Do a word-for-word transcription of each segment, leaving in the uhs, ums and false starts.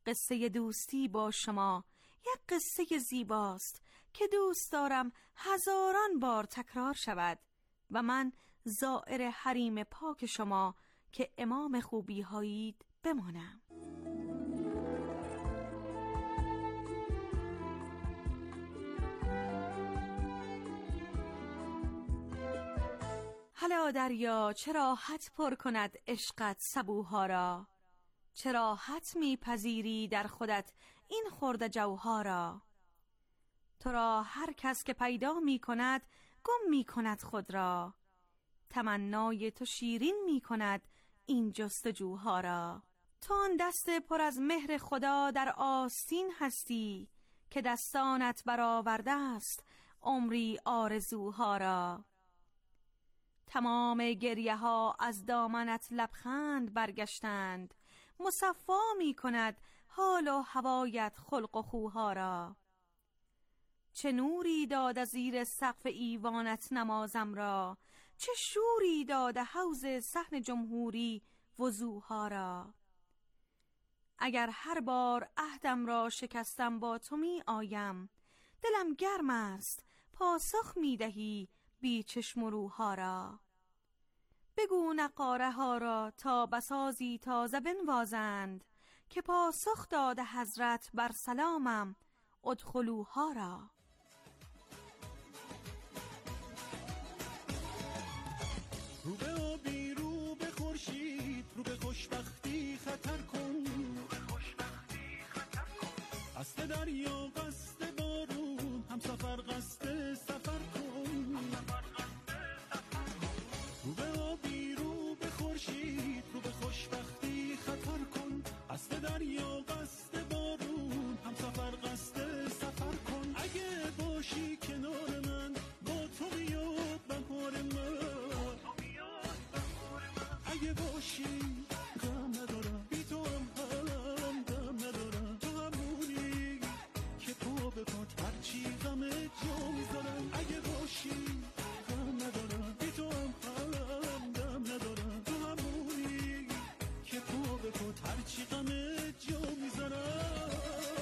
قصه دوستی با شما یک قصه زیباست که دوست دارم هزاران بار تکرار شود و من زائر حریم پاک شما که امام خوبی هایید بمانم. هلا دریا چرا حد پر کند عشقت سبوها را، چرا حد میپذیری در خودت این خرد جوها را. تو را هر کس که پیدا میکند گم میکند خود را، تمنای تو شیرین میکند این جستجوها را. تو آن دست پر از مهر خدا در آستین هستی که دستانت برآورده است عمری آرزوها را. تمام گریه ها از دامنت لبخند برگشتند، مصفا می کند حال و هوایت خلق و خوها را. چه نوری داد از زیر سقف ایوانت نمازم را، چه شوری داد حوض صحن جمهوری وضوها را. اگر هر بار عهدم را شکستم با تو می آیم، دلم گرم است پاسخ می دهی بی چشم و روها را. بگو نقاره ها را تا بسازی تازه بنوازند، که پاسخ داده حضرت بر سلامم ادخلوها را. رو به آبی رو به خورشید رو به خوشبختی خطر کن، قصد دریا قصد بارون هم سفر قصد سفر کن. رو به آبی رو به خورشید رو به خوشبختی خطر کن، قصد دریا قصد بارون هم سفر قصد سفر کن. اگه باشی کنار من با تو بیاد بهار من، اگه باشی غم ندارم بی تو هم هم دم ندارم. تو همونی که پا به پات هرچی غم جا میذارم. اگه باشی غم ندارم بی تو هم هم دم ندارم. تو همونی که پا به پات هرچی غم جا میذارم.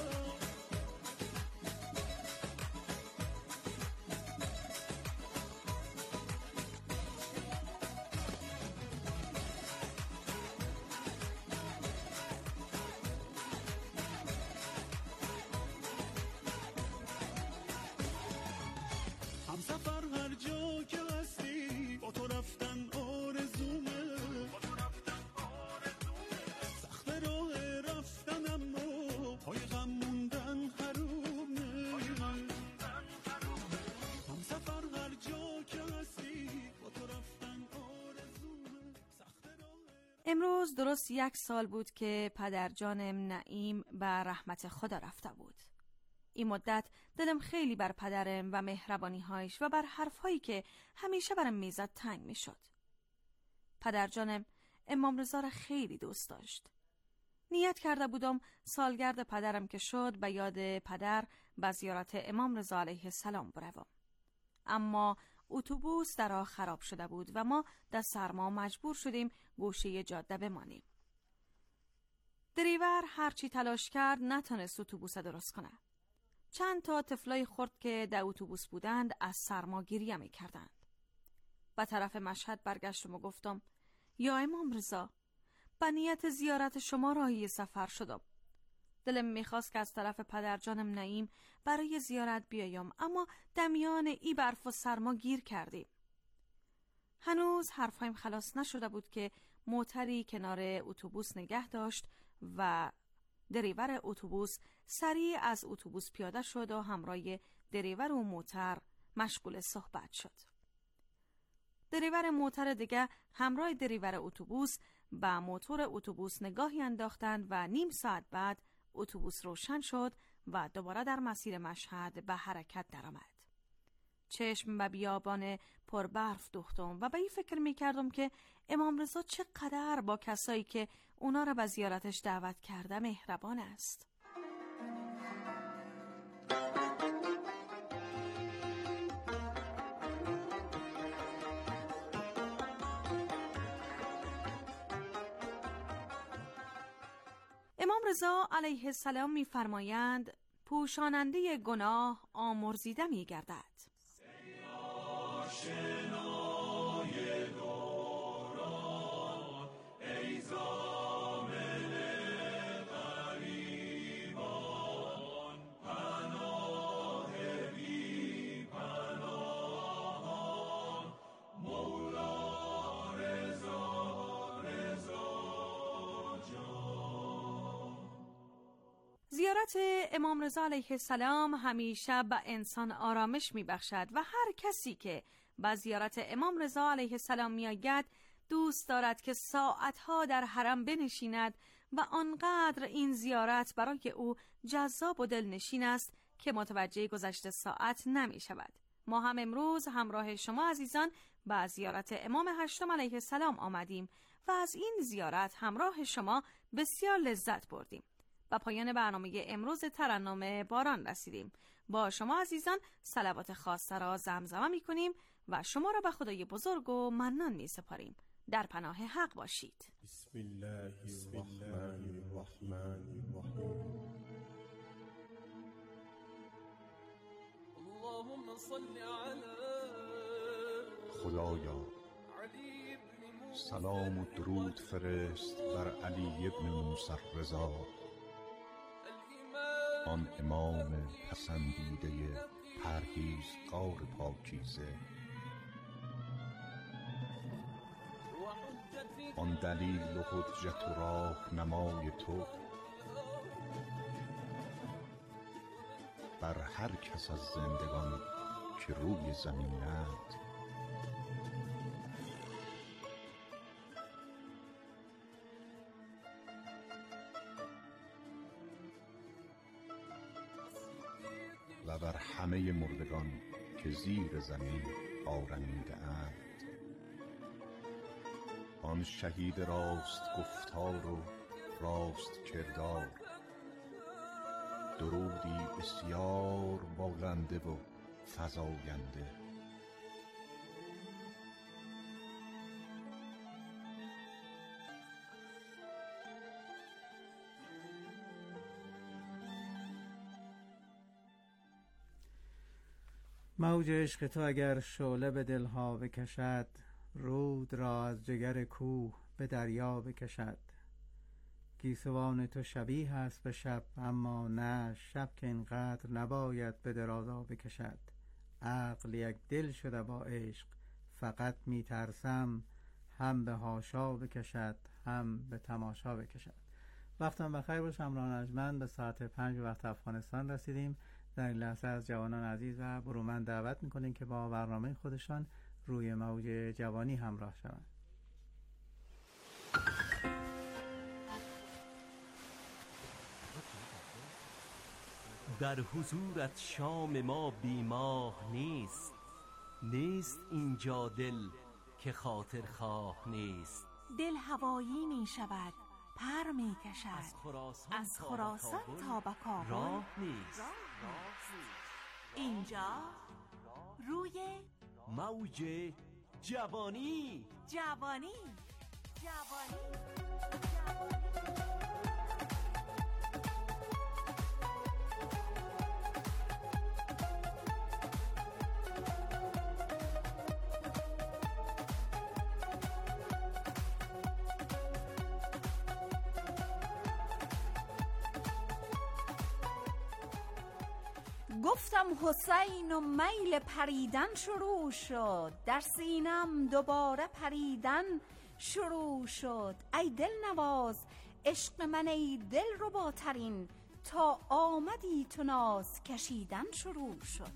همسفر هر جا که هستی با تو رفتن آرزومه، سخت راه رفتن اما پای غم موندن حرومه. همسفر هر جا که هستی با تو رفتن آرزومه، سخت راه. امروز درست یک سال بود که پدرجانم نعیم به رحمت خدا رفته بود. این مدت دلم خیلی بر پدرم و مهربانی‌هایش و بر حرف‌هایی که همیشه برام میزد تنگ میشد. پدرجانم امام رضا را خیلی دوست داشت. نیت کرده بودم سالگرد پدرم که شد به یاد پدر به زیارت امام رضا علیه السلام بروم. اما اتوبوس در راه خراب شده بود و ما در سرما مجبور شدیم گوشه جاده بمانیم. دریور هرچی تلاش کرد نتونست اتوبوس درست کنه. چند تا طفلای خرد که در اتوبوس بودند از سرما گریه می‌کردند. به طرف مشهد برگشتم و گفتم یا امام رضا، به نیت زیارت شما راهی سفر شدم. دلم میخواست که از طرف پدرجانم نعیم برای زیارت بیایم، اما دمیان ای برف و سرما گیر کردیم. هنوز حرفایم خلاص نشده بود که موتری کنار اتوبوس نگه داشت و دریور اتوبوس سریع از اتوبوس پیاده شد و همراه دریور و موتر مشغول صحبت شد. دریور موتر دیگه همراه دریور اتوبوس به موتور اتوبوس نگاهی انداختند و نیم ساعت بعد اتوبوس روشن شد و دوباره در مسیر مشهد به حرکت درآمد. چشم به بیابان پر برف دوختم و به این فکر می کردم که امام رضا چقدر با کسایی که اونا را به زیارتش دعوت کرده مهربان است. امام رضا علیه السلام می‌فرمایند پوشاننده گناه آمرزیده می‌گردد. زیارت امام رضا علیه السلام همیشه به انسان آرامش میبخشد و هر کسی که به زیارت امام رضا علیه السلام میآید دوست دارد که ساعتها در حرم بنشیند و آنقدر این زیارت برای او جذاب و دلنشین است که متوجه گذشت ساعت نمی شود. ما هم امروز همراه شما عزیزان به زیارت امام هشتم علیه السلام آمدیم و از این زیارت همراه شما بسیار لذت بردیم. و پایان برنامه امروز ترنم باران رسیدیم. با شما عزیزان صلوات خاصه را زمزمه می کنیم و شما را به خدای بزرگ و منان می سپاریم. در پناه حق باشید. بسم الله الرحمن الرحمن الرحیم. اللهم صل علی خدایا سلام و درود فرست بر علی ابن موسی رضا، آن امام پسندیده پرهیزگار پاکیزه، آن دلیل و حجت و راه نمای تو بر هر کس از زندگان که روی زمینند. و بر همه مردگان که زیر زمین آرمیده اند. آن شهید راست گفتار و راست کردار، درودی بسیار بالنده و فزاینده. موج عشق تو اگر شعله به دلها بکشد، رود را از جگر کوه به دریا بکشد. گیسوان تو شبیه است به شب، اما نه شب که اینقدر نباید به درازا بکشد. عقل یک دل شده با عشق، فقط می ترسم هم به حاشا بکشد هم به تماشا بکشد. وقتم بخیر باش همراهان ارجمند، به ساعت پنج وقت افغانستان رسیدیم. در این لحظه از جوانان عزیز و برومند دعوت میکنیم که با برنامه خودشان روی موج جوانی همراه شوند. در حضورت شام ما بیماه نیست، نیست اینجا دل که خاطر خواه نیست. دل هوایی می شود، پر می کشد، از خراسان, از خراسان تا به کابل راه نیست. اینجا روی موج جوانی جوانی جوانی گفتم حسین و میل پریدن شروع شد، در سینم دوباره پریدن شروع شد. ای دل نواز عشق من، ای دل رباترین، تا آمدی تو ناز کشیدن شروع شد.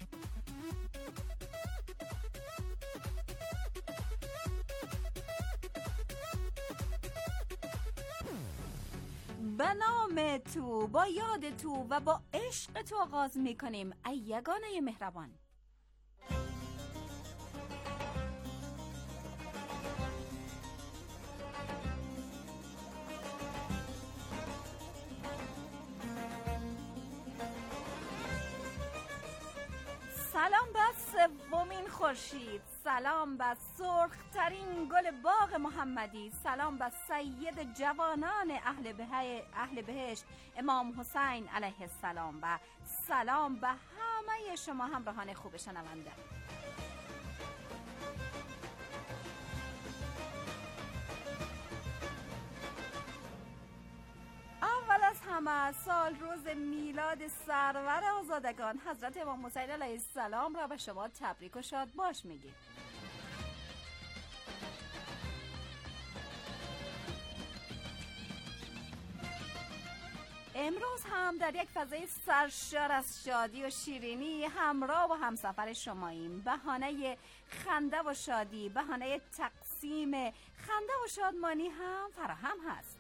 به نام تو، با یاد تو و با عشق تو آغاز میکنیم ای یگانه مهربان. سلام بس سومین خورشید، سلام بر سرخ‌ترین گل باغ محمدی، سلام بر سید جوانان اهل به اهل بهشت امام حسین علیه السلام و سلام به همه شما همراهان خوب شنونده. اول از همه سال روز میلاد سرور آزادگان حضرت امام حسین علیه السلام را به شما تبریک و شاد باش میگیم. امروز هم در یک فضای سرشار از شادی و شیرینی همراه و همسفر شماییم. بهانه خنده و شادی، بهانه تقسیم خنده و شادمانی هم فراهم هست.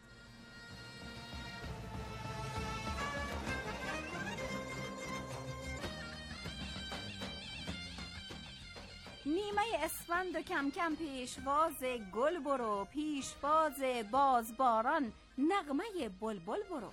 نیمه اسفند و کم کم پیشواز گل برو، پیشواز بازباران نغمه بلبل برو.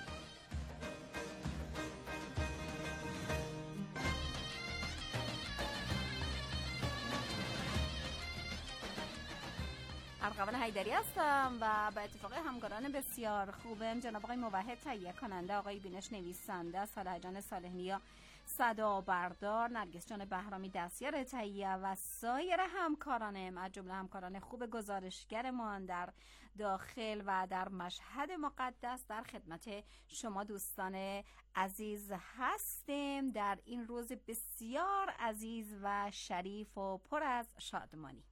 ارغوان حیدری هستم و به اتفاق همکاران بسیار خوبم، جناب آقای موحد تهیه کننده، آقای بینش نویسنده، صالح جان صالح نیا صدا بردار، نرگس جان بهرامی دستیار تهیه و سایر همکارانم از جمله همکاران خوب گزارشگرمان در داخل و در مشهد مقدس در خدمت شما دوستان عزیز هستیم در این روز بسیار عزیز و شریف و پر از شادمانی.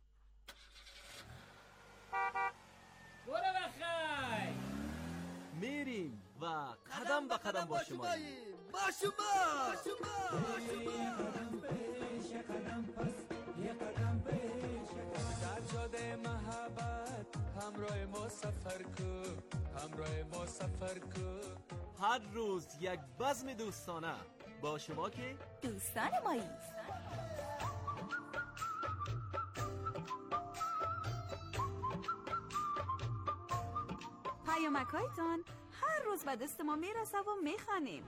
برو بخیر میریم و قدم به قدم با شما با شما قدم پیش قدم پس یه قدم پیش در جاده محبت همراه ما سفر کن، همراه ما سفر کن. هر روز یک بزم دوستانه با شما که دوستان مایی. پیامک‌هایتان هر روز به دست ما میرسه و میخوانیم.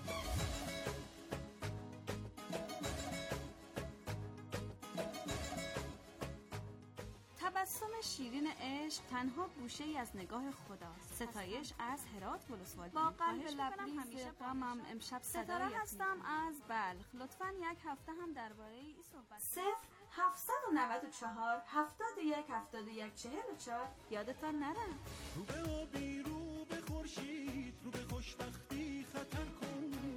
تبسم شیرین عشق تنها گوشه ای از نگاه خداست. ستایش از هرات ولسوالی. با قلب لبریز غمم امشب ستاره هستم از بلخ. لطفاً یک هفته هم درباره این صحبت. صفر هفتصد و نود و چهار هفتاد و یک هفتاد و یک چهل و چهار یادتان نره. رو به آبی، رو به خورشید، رو به خوشبختی خطر کن.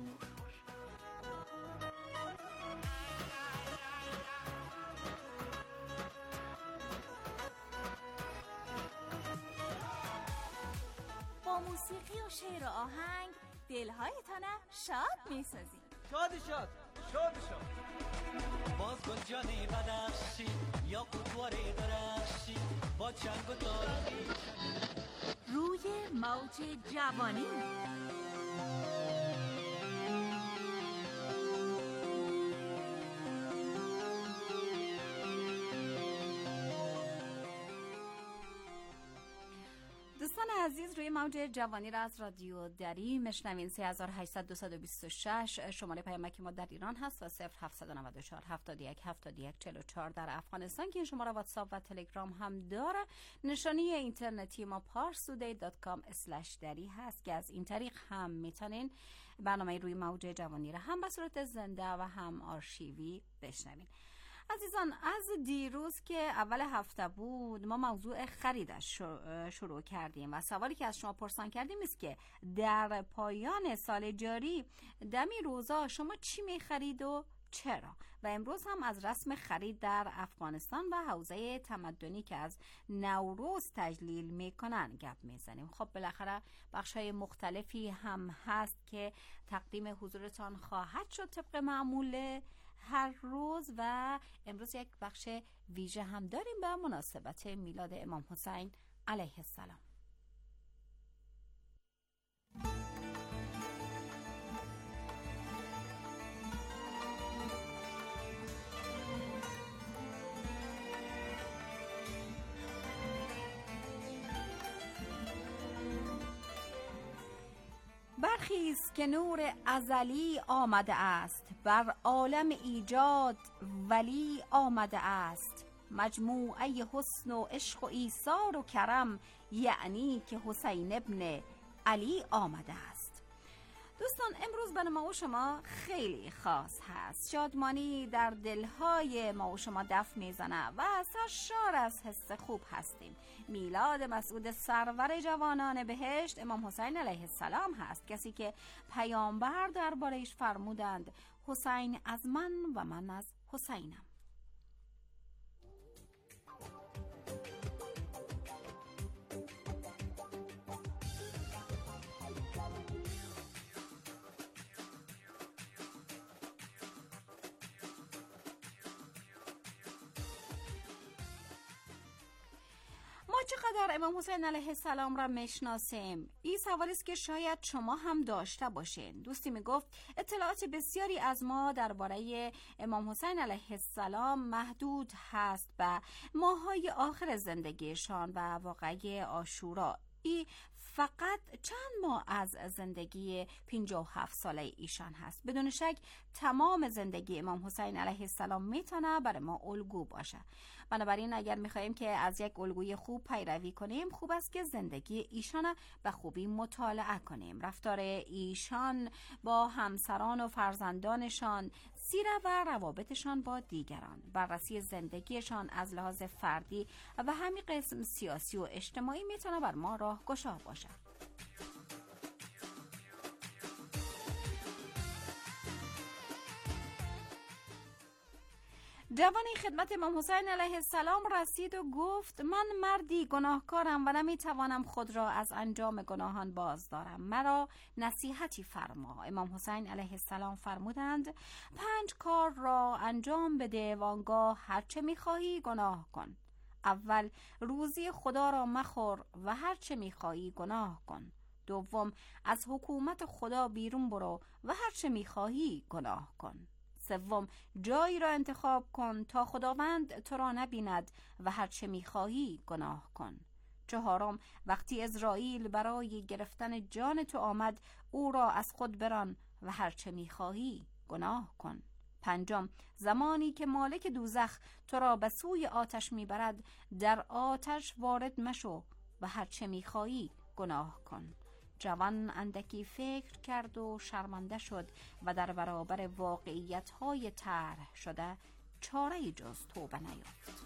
با موسیقی و شعر و آهنگ دلهایتان شاد میسازیم. شاد شاد شاد شاد باز گل جانی بدخشی یا قطواری درخشی با چنگ و داری روی موج جوانی. دوستان عزیز، روی موج جوانی را از رادیو دری میشنوین. سه هزار و هشتصد دویست و بیست و شش شماره پیامک ما در ایران هست و صفر هفتصد و نود و چهار هفتاد و یک هفتاد و یک چهل و چهار در افغانستان که این شماره واتساپ و تلگرام هم داره. نشانی اینترنتی ما پارسودی دات کام اسلش دری هست که از این طریق هم میتونین برنامه روی موج جوانی را هم به صورت زنده و هم آرشیوی بشنوین. عزیزان، از دیروز که اول هفته بود ما موضوع خریدش شروع کردیم و سوالی که از شما پرسان کردیم است که در پایان سال جاری دمی روزا شما چی می‌خرید و چرا؟ و امروز هم از رسم خرید در افغانستان و حوزه تمدنی که از نوروز تجلیل میکنن گپ میزنیم. خب بالاخره بخش‌های مختلفی هم هست که تقدیم حضورتان خواهد شد طبق معمول هر روز و امروز یک بخش ویژه هم داریم به مناسبت میلاد امام حسین علیه السلام. برخیز که نور ازلی آمده است، بر عالم ایجاد ولی آمده است. مجموعه حسن و عشق و ایثار و کرم، یعنی که حسین ابن علی آمده است. دوستان، امروز برای ما و شما خیلی خاص هست. شادمانی در دلهای ما و شما دف میزنه و سرشار از حس خوب هستیم. میلاد مسعود سرور جوانان بهشت امام حسین علیه السلام هست، کسی که پیامبر درباره‌اش فرمودند حسین از من و من از حسینم. ما چقدر امام حسین علیه السلام را میشناسیم؟ این سوالی است که شاید شما هم داشته باشین. دوستی میگفت اطلاعات بسیاری از ما درباره امام حسین علیه السلام محدود هست به ماهای آخر زندگیشان و واقعه عاشورا. ای فقط چند ماه از زندگی پنجاه و هفت ساله ایشان هست. بدون شک تمام زندگی امام حسین علیه السلام میتونه برای ما الگو باشه. بنابراین اگر میخوایم که از یک الگوی خوب پیروی کنیم، خوب است که زندگی ایشان به خوبی مطالعه کنیم. رفتار ایشان با همسران و فرزندانشان، سیره و روابطشان با دیگران، بررسی زندگیشان از لحاظ فردی و همین قسم سیاسی و اجتماعی میتونه بر ما راهگشا باشه. جوانی خدمت امام حسین علیه السلام رسید و گفت من مردی گناهکارم و نمیتوانم خود را از انجام گناهان باز دارم، مرا نصیحتی فرما. امام حسین علیه السلام فرمودند پنج کار را انجام بده و آنگاه هرچه میخواهی گناه کن. اول، روزی خدا را مخور و هرچه میخواهی گناه کن. دوم، از حکومت خدا بیرون برو و هرچه میخواهی گناه کن. سوم، جایی را انتخاب کن تا خداوند تو را نبیند و هرچه میخواهی گناه کن. چهارم، وقتی عزرائیل برای گرفتن جان تو آمد، او را از خود بران و هرچه میخواهی گناه کن. پنجم، زمانی که مالک دوزخ تو را به سوی آتش میبرد، در آتش وارد مشو و هرچه میخواهی گناه کن. جوان اندکی فکر کرد و شرمنده شد و در برابر واقعیت‌های طرح شده چاره‌ای جز توبه نیافت.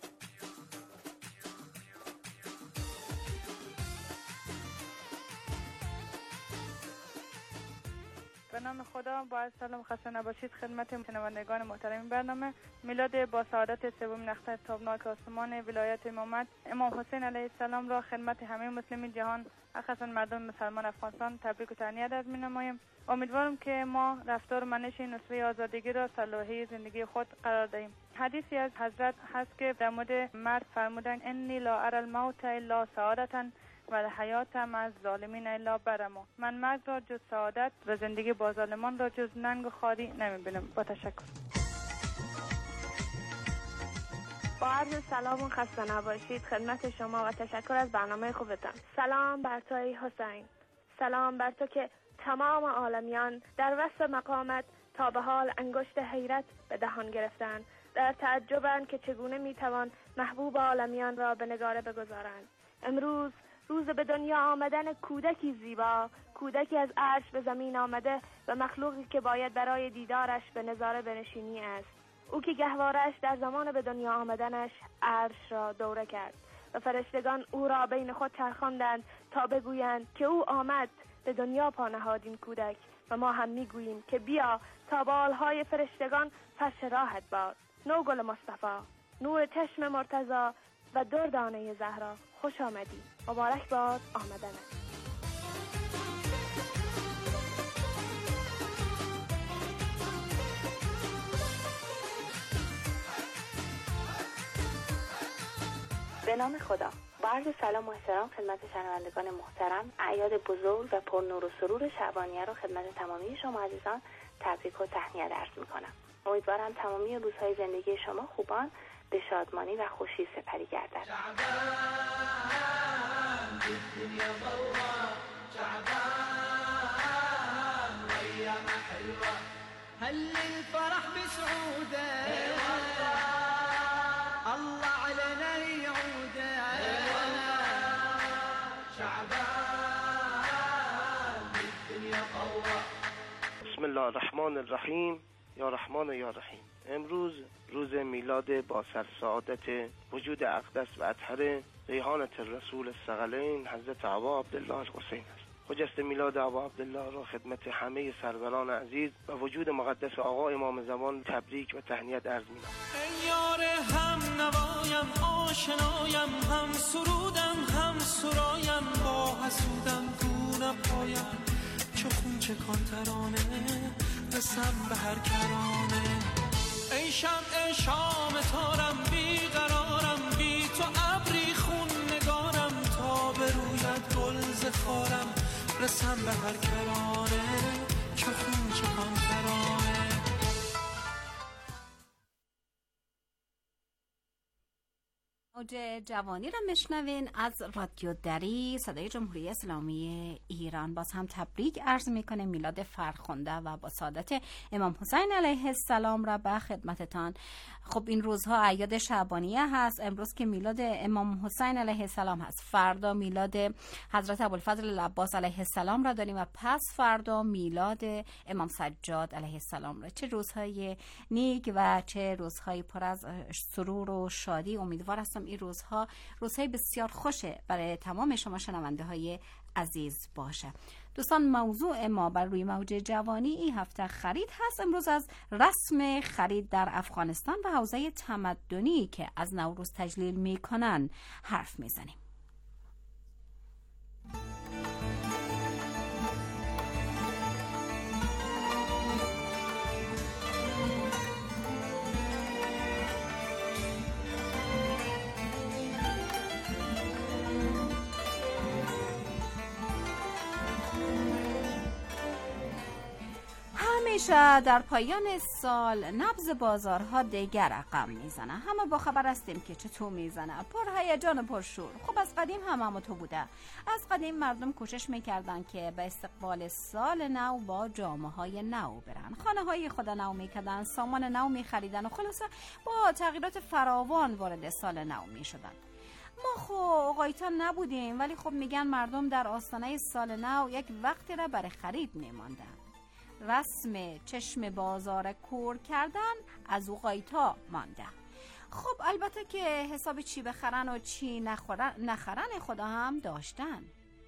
به نام خدا، با سلام خسته نباشید خدمت شنوندگان محترم برنامه. میلاد با سعادت سومین نقطه تابناک آسمان ولایت امامت امام حسین علیه السلام را خدمت همه مسلمین جهان، خاصه مردم مسلمان افغانستان تبریک و تهنیت عرض می‌نمایم. امیدوارم که ما رفتار و منش نصره آزادگی را صلاحی زندگی خود قرار دهیم. حدیثی از حضرت هست که در مورد مرد فرمودند انی لا اری الموت الا سعادة و الحیات مع الظالمین الا برما. من مرگ را جز سعادت و زندگی با ظالمان را جز ننگ و خاری نمیبینم. با تشکر. با عرض سلام و خسته نباشید خدمت شما و تشکر از برنامه خوبتان. سلام بر تو ای حسین، سلام بر تو که تمام عالمیان در وصف مقامت تا به حال انگشت حیرت به دهان گرفتند، در تعجبند که چگونه میتوان محبوب عالمیان را به نگاره بگذارند. امروز روز به دنیا آمدن کودکی زیبا، کودکی از عرش به زمین آمده و مخلوقی که باید برای دیدارش به نظاره بنشینی است. او که گهوارش در زمان به دنیا آمدنش عرش را دوره کرد و فرشتگان او را بین خود چرخاندند تا بگویند که او آمد، به دنیا پا نهاد این کودک و ما هم میگوییم که بیا تا بالهای فرشتگان فرش راحت باد. نوگل مصطفی، نور چشم مرتضی و دردانه زهرا، خوش آمدی، مبارک باد آمدنت. به نام خدا، با عرض سلام و احترام خدمت شنوندگان محترم، اعیاد بزرگ و پر نور و سرور شعبانیه را خدمت تمامی شما عزیزان تبریک و تهنیت عرض می‌کنم. امیدوارم تمامی روزهای زندگی شما خوبان به شادمانی و خوشی سپری گردد. شعبان هل الفرح بسعوده الله علينا يعوده شعبان الدنيا قوة. بسم الله الرحمن الرحیم. یا رحمان و یا رحیم. امروز روز میلاد با سرسعادت وجود اقدس و اطهر ریحانة الرسول الثقلین حضرت ابا عبدالله الحسین است. خجسته میلاد ابا عبدالله را خدمت همه سروران عزیز و وجود مقدس آقا امام زمان تبریک و تهنیت عرض می‌کنم. ای یار هم نوایم آشنایم هم سرودم هم سرایم با حسودم گونم پایم چو خون چکان ترانه رسم به هر کرانه. ای شمع شام تارم بیقرارم بی تو ابری خون نگارم تا بروید گل ز خارم رسم به هر کرانه چو خون چکان ترانه. موج جوانی را میشنوین از رادیو دری صدای جمهوری اسلامی ایران. باز هم تبریک عرض میکنه میلاد فرخنده و با سعادت امام حسین علیه السلام را به خدمتتان. خب این روزها اعیاد شعبانیه هست. امروز که میلاد امام حسین علیه السلام هست، فردا میلاد حضرت ابوالفضل العباس علیه السلام را داریم و پس فردا میلاد امام سجاد علیه السلام را. چه روزهای نیک و چه روزهای پر از سرور و شادی. امیدوار هستم این روزها روزهای بسیار خوشه برای تمام شما شنونده های عزیز باشه. دوستان موضوع ما بر روی موج جوانی این هفته خرید هست. امروز از رسم خرید در افغانستان و حوزه تمدنی که از نوروز تجلیل میکنن حرف میزنیم. همیشه در پایان سال نبض بازارها دیگر رقم میزنه. همه با خبر هستیم که چطور میزنه، پر هیجان و پر شور. خب از قدیم هم هم تو بوده. از قدیم مردم کوشش میکردن که به استقبال سال نو با جامه های نو برن، خانه های خود نو میکردن، سامان نو میخریدن و خلاصه با تغییرات فراوان وارد سال نو میشدن. ما خب آقایتا نبودیم، ولی خب میگن مردم در آستانه سال نو یک وقتی را برای خرید میماندن. رسم چشم بازار کور کردن از اوقایتا مانده. خب البته که حساب چی بخرن و چی نخورن نخرن خدا هم داشتن.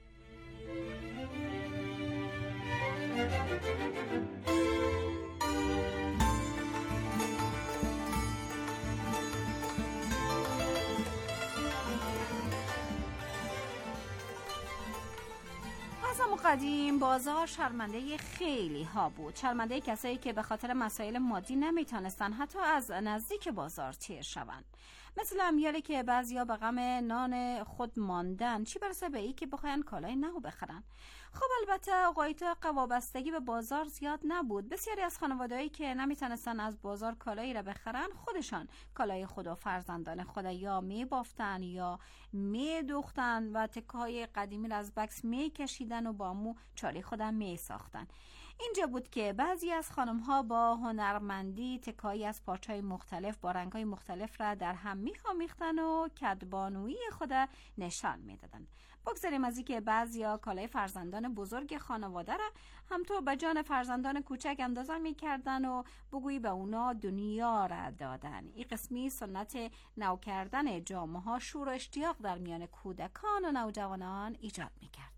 از قدیم بازار شرمنده خیلی ها بود. شرمنده کسایی که به خاطر مسائل مادی نمیتونستن حتی از نزدیک بازار تیر شوند. مثل امیالی که بعضیا به غم نان خود ماندن، چی برسه به ای که بخواین کالای نو بخرن. خب البته آقایتا وابستگی به بازار زیاد نبود. بسیاری از خانوادهایی که نمیتونستن از بازار کالایی را بخرن، خودشان کالای خود و فرزندان خود یا میبافتن یا میدوختن و تکه‌های قدیمی را از بکس میکشیدن و با مو چالی خودم میساختن. اینجا بود که بعضی از خانم ها با هنرمندی تکایی از پارچهای مختلف با رنگهای مختلف را در هم میخامیختن و کدبانویی خود نشان میدادن. بگذاریم از اینکه بعضیا کالای فرزندان بزرگ خانواده را همطور به جان فرزندان کوچک اندازه میکردن و بگویی به اونا دنیا را دادن. این قسمی سنت نو کردن جامه ها شور و اشتیاق در میان کودکان و نوجوانان ایجاد میکرد.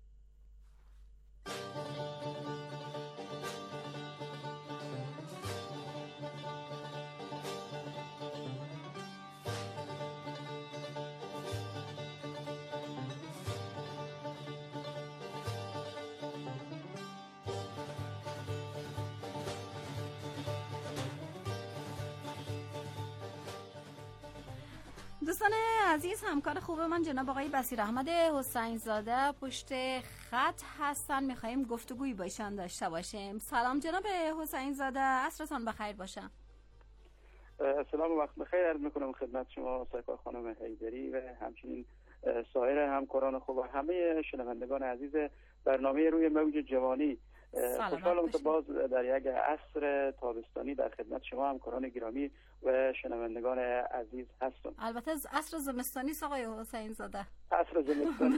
دوستان عزیز، همکار خوب من جناب آقای بصیر احمد حسین زاده پشت خط هستن. میخواییم گفتگویی با ایشان داشته باشیم. سلام جناب حسین زاده، عصرتان بخیر باشه. سلام و وقت بخیر عرض میکنم خدمت شما سرکار خانم حیدری و همچنین سایر همکاران خوب و همه شنوندگان عزیز برنامه روی موج جوانی. خوشحالم که باز در یک عصر تابستانی در خدمت شما همکاران گرامی و شنوندگان عزیز هستم. البته از عصر زمستانی آقای حسین زاده. عصر زمستانی.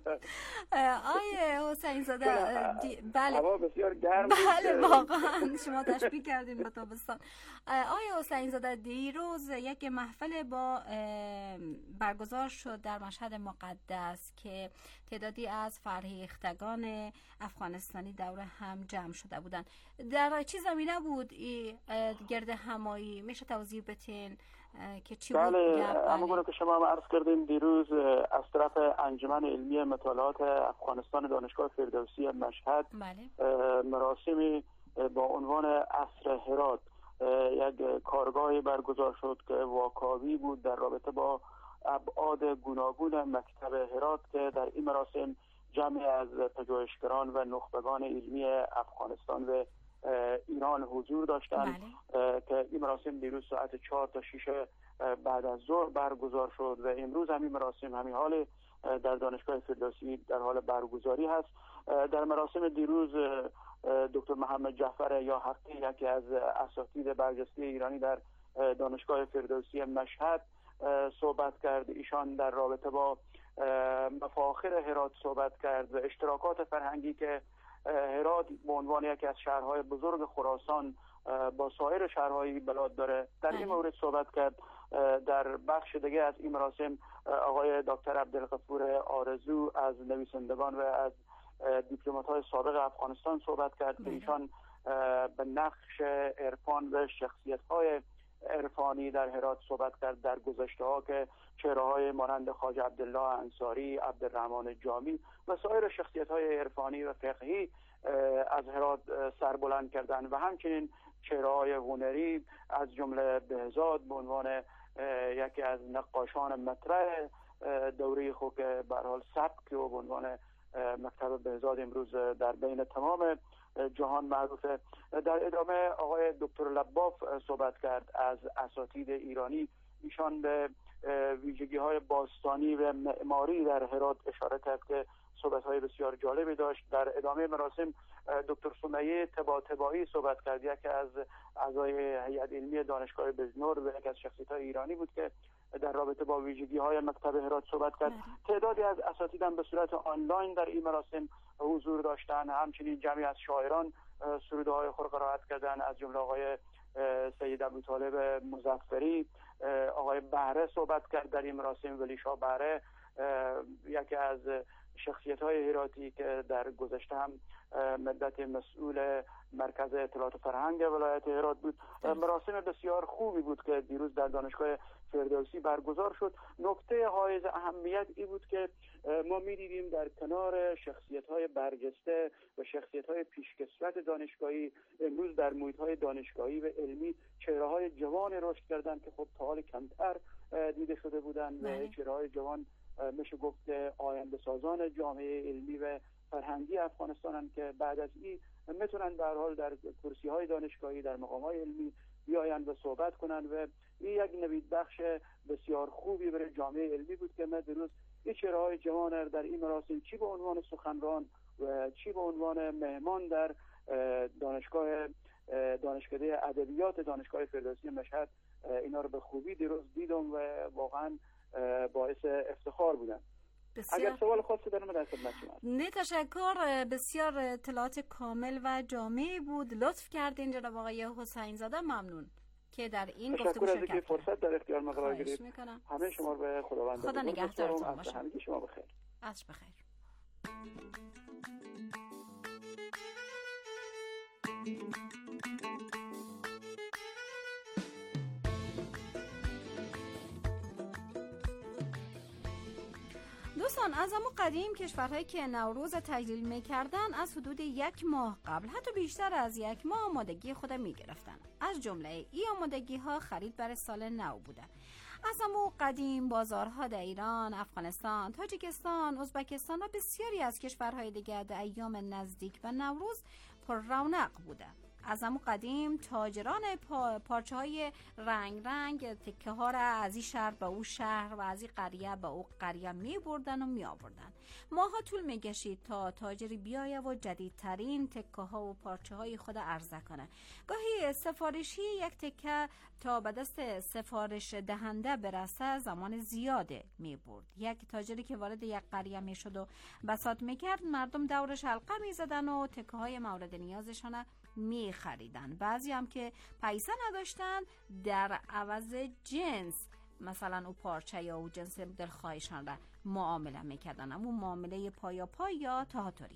آقای حسین زاده بله. هوا بسیار گرم. بله واقعا شما تشبیه کردین به تابستان. آقای حسین زاده دیروز یک محفل با برگزار شد در مشهد مقدس که تعدادی از فرهیختگان افغانستانی دور هم جمع شده بودند. در چه زمینه بود این گرد همایی؟ میشه توضیح بدین که چی بود؟ بله همونگونه که شما هم عرض کردیم دیروز از طرف انجمن علمی مطالعات افغانستان دانشگاه فردوسی مشهد بله. مراسمی با عنوان عصر هرات یک کارگاهی برگزار شد که واکاوی بود در رابطه با ابعاد گوناگون مکتب هرات که در این مراسم جمعی از پژوهشگران و نخبگان علمی افغانستان و ایران حضور داشتند که این مراسم دیروز ساعت چهار تا شش بعد از ظهر برگزار شد و امروز همین مراسم همین حال در دانشگاه فردوسی در حال برگزاری هست. در مراسم دیروز دکتر محمد جعفر یا حقی یکی از اساتید برجسته ایرانی در دانشگاه فردوسی مشهد صحبت کرد. ایشان در رابطه با مفاخر هرات صحبت کرد و اشتراکات فرهنگی که هرات به عنوان یکی از شهرهای بزرگ خراسان با سایر شهرهای بلاد داره در این مورد صحبت کرد. در بخش دیگه از این مراسم آقای دکتر عبدالغفور آرزو از نویسندگان و از دیپلمات‌های سابق افغانستان صحبت کرد که ایشان به نقش عرفان و شخصیت‌های عرفانی در هرات صحبت کرد. در گذشته‌ها که چهره‌های مانند خواجه عبدالله انصاری، عبدالرحمن جامی و سایر شخصیت‌های عرفانی و فقهی از هرات سربلند کردند و همچنین چهره‌های هنری از جمله بهزاد به عنوان یکی از نقاشان مطرح دوره خود که به هر حال سبک و به عنوان مکتب بهزاد امروز در بین تمام جهان معروفه. در ادامه آقای دکتر لباف صحبت کرد از اساتید ایرانی. ایشان به ویژگی‌های باستانی و معماری در هرات اشاره کرد که صحبت‌های بسیار جالبی داشت. در ادامه مراسم دکتر سمیه طباطبایی صحبت کرد، یکی از اعضای هیئت علمی دانشگاه بجنور و یکی از شخصیت‌های ایرانی بود که در رابطه با ویژگی‌های مکتب هرات صحبت کرد. تعدادی از اساتید هم به صورت آنلاین در این مراسم حضور داشتند. همچنین جمعی از شاعران سروده‌های خود قرائت کردند، از جمله آقای سید ابوطالب مظفری. آقای بهره صحبت کرد در این مراسم. ولی شاه بهره یکی از شخصیت‌های هراتی که در گذشته هم مدت مسئول مرکز اطلاعات فرهنگ ولایت هرات بود. مراسم بسیار خوبی بود که دیروز در دانشگاه فردوسی برگزار شد. نکته حائز اهمیت این بود که ما می‌دیدیم در کنار شخصیت‌های برجسته و شخصیت‌های پیشکسوت دانشگاهی امروز در محیط‌های دانشگاهی و علمی چهره‌های جوان رشد کردند که خب تا حال کمتر دیده شده بودند و چهره‌های جوان میشه گفت آینده سازان جامعه علمی و فرهنگی افغانستان که بعد از این میتونن به هر حال در کرسی‌های دانشگاهی در مقام‌های علمی بیایند و صحبت کنند و این یک نوید بخش بسیار خوبی برای جامعه علمی بود که ما دیروز این چهره‌های جوان در این مراسم چی به عنوان سخنران و چی به عنوان مهمان در دانشگاه دانشکده ادبیات دانشگاه فردوسی مشهد اینا رو به خوبی دیروز دیدم و واقعا باعث افتخار بودن. بسیار... اگر سوال خاصی دارم در خدمت شما. نه تشکر، بسیار اطلاعات کامل و جامعی بود. لطف کردین جناب آقای حسین زاده، ممنون که در این گفتگو شرکت کردید. تشکر از اینکه فرصت در اختیار ما قرار گرفتید. همه شما رو به خداوند خدا نگهدارتون باشه. همگی شما بخیر. عصر بخیر. دوستان، از اما قدیم کشورهایی که نوروز تجلیل می‌کردن از حدود یک ماه قبل، حتی بیشتر از یک ماه آمادگی خود می‌گرفتن. از جمله این آمادگی‌ها خرید برای سال نو بوده. از اما قدیم بازارها در ایران، افغانستان، تاجیکستان، ازبکستان و بسیاری از کشورهای دیگر در ایام نزدیک به نوروز پر رونق بوده. از همون قدیم تاجران پا پارچه های رنگ رنگ تکه ها را از این شهر به او شهر و از این قریه به او قریه می بردن و می آوردن. ماها طول می کشید تا تاجری بیایه و جدیدترین تکه ها و پارچه های خود عرضه کنه. گاهی سفارشی یک تکه تا به دست سفارش دهنده برسه زمان زیاده می برد. یک تاجری که وارد یک قریه می شد و بساط می کرد، مردم دورش حلقه می زدن و تکه های مورد نیازشان می خریدن. بعضی هم که پیسه نداشتن در عوض جنس، مثلا او پارچه یا او جنس دلخواهشان را معامله می کردن. اما معامله پایا پای یا تهاتری.